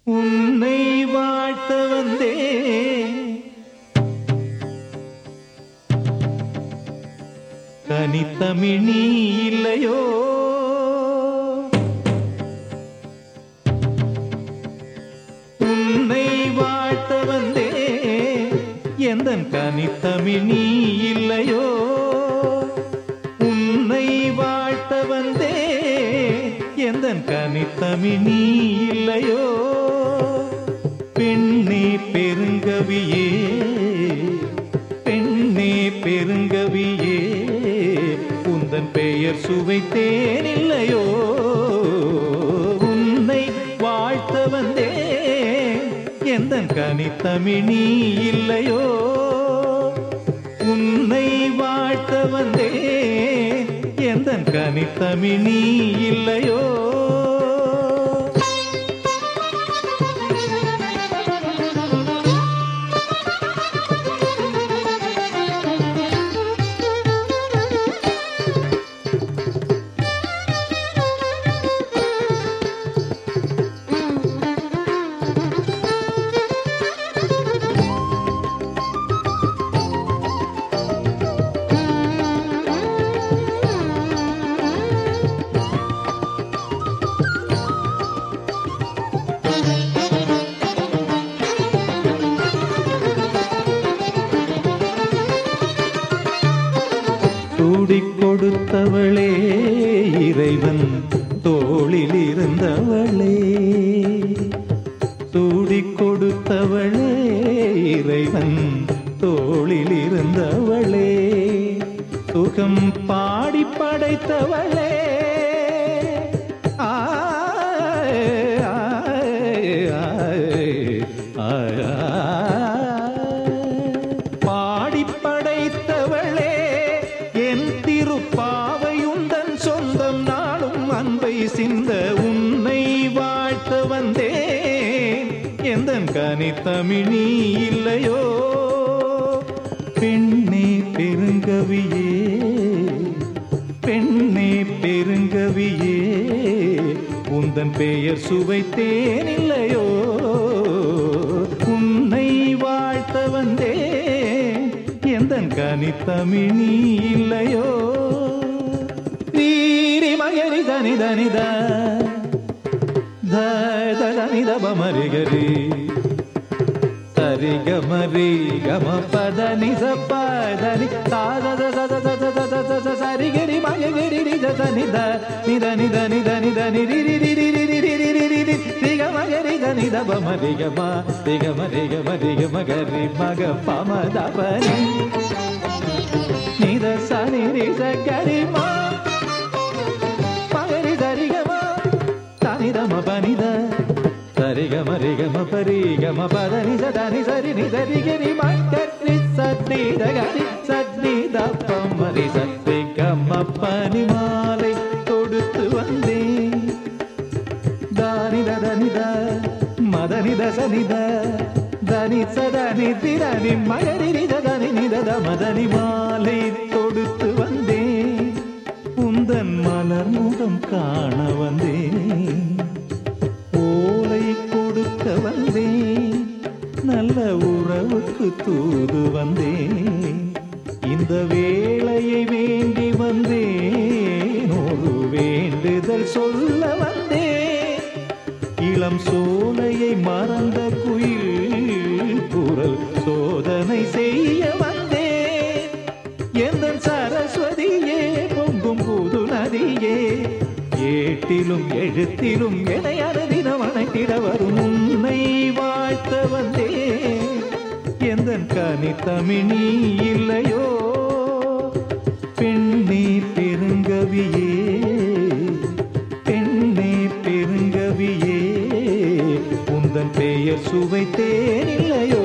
உன்னை வாழ்த்த வந்தே கனித்தமிழ் இல்லையோ உன்னை வாழ்த்த வந்தே எந்தன் கனித்தமிழ் இல்லையோ உன்னை வாழ்த்த வந்தே எந்தன் கனித்தமிழ் இல்லையோ பெண்ணே பெருங்கவியே பெண்ணே பெருங்கவியே உந்தன் பெயர் சுவைத்தேன் இல்லையோ உன்னை வாழ்த்த வந்தே எந்தன் கனித்தமிழ் இல்லையோ உன்னை வாழ்த்த வந்தே எந்தன் கனித்தமிழ் இல்லையோ சூடிக் கொடுத்தவளே இறைவன் தோளில் இருந்தவளே சூடிக் கொடுத்தவளே இறைவன் தோளில் இருந்தவளே சுகம் பாடி படைத்தவளே பாடி படைத்தவளே என் திருப்பாவையுந்தன் சொந்தம் நாளும் அன்பை சிந்த உன்னை வாழ்த்த வந்தேன் எந்தன் கனித்தமிழ் இல்லையோ பெண்ணே பெருங்கவியே பெண்ணே பெருங்கவியே உந்தன் பெயர் சுவைத்தேன் இல்லையோ உன்னை வாழ்த்த வந்தேன் எந்தன் கனித்தமிழ் இல்லையோ நீரி மகரி தனி தனித தனித பமரிகரி சரி கமரி கம பதனி சப்பதனி சரிகரி மகரி நித நித நித நித நித நிரி நித பமரி கம ரிகமரி கமரி கமகரி மக பமதபனி நித சனி ரிச கரிமா மகரி சரிகமா தனிதம பனித சரிகம ரிகம பரிகம பதனி சதனி சரி நிதரிகரி மக்கரி சத்னித கரி சத்னித பமரி சத்ரிகம பனி மாலை தொடுத்து வந்தேன் தானித தனித மதனித சனித தனி சதனி திரணி மகரி நிதனி நிதத மதனி மாலை தொடுத்து வந்தேன் உந்தன் மலர் முகம் காண வந்தேன் ஓலை கொடுக்க வந்தேன் நல்ல உறவுக்கு தூது வந்தேன் இந்த வேளையை வேண்டி வந்தேன் ஒரு வேண்டுதல் சொல்ல வந்தேன் இளம் சோலையை மறந்த குயில் குரல் சோதனை செய்ய வந்தேன் எந்தன் சரஸ்வதியே பொங்கும் புது நதியே ஏட்டிலும் எழுத்திலும் எனை அனுதினம் அணைத்திட வரும் உன்னை வாழ்த்த வந்தேன் எந்தன் கனித்தமிழ் இல்லையோ பெண்ணே பெருங்கவியே பெண்ணே பெருங்கவியே உந்தன் பெயர் சுவைத்தேன் இல்லையோ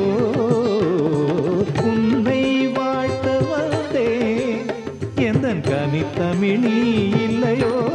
உன்னை வாழ்த்த வந்தேன் எந்தன் கனித்தமிழ் இல்லையோ